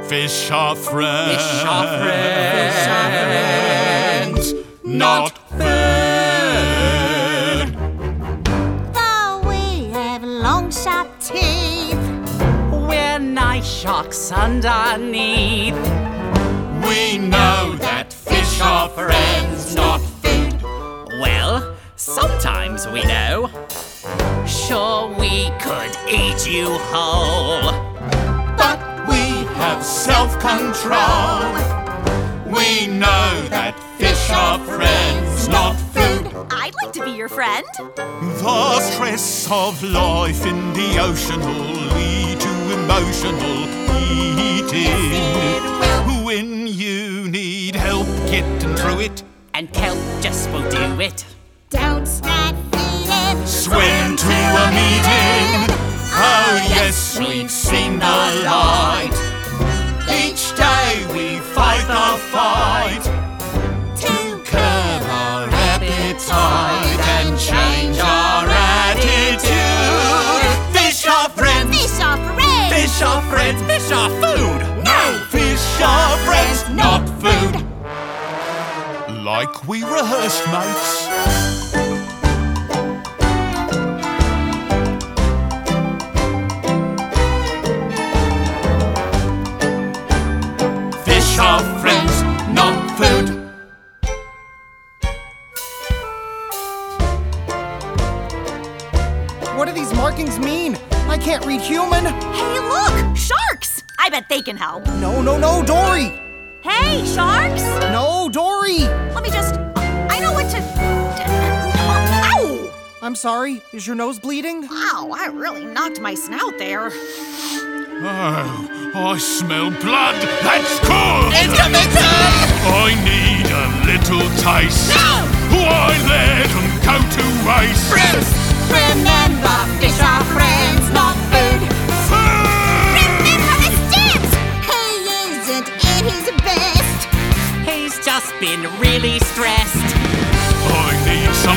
Fish are friends. Fish are friends. Not food. Though we have long sharp teeth, We're nice sharks underneath. We know that fish are friends, not food. Well, sometimes we know. Sure, we could eat you whole. But we have self-control. We know that fish are friends, not food. I'd like to be your friend. The stress of life in the ocean will lead to emotional eating. When you need help getting through it, And kelp just will do it. Don't start feeding. swim to a meeting. Oh yes, we've seen the light. Each day we fight the fight to curb our appetite and change our attitude. Fish are friends. Fish are friends. Fish are friends. Fish are food. No, fish are friends, not food. Like we rehearsed, mates. Fish are friends, not food. What do these markings mean? I can't read human. Hey, look! Sharks! I bet they can help. No, Dory. Hey, sharks! No, Dory. Let me just... I know what to... Ow! I'm sorry. Is your nose bleeding? Wow, I really knocked my snout there. Oh, I smell blood. That's good. Intermittent! I need a little taste. No! Why let them go to waste? Bruce! Remember, fish are friends, not food. Remember the steps! He isn't at his best. He's just been really stressed. I need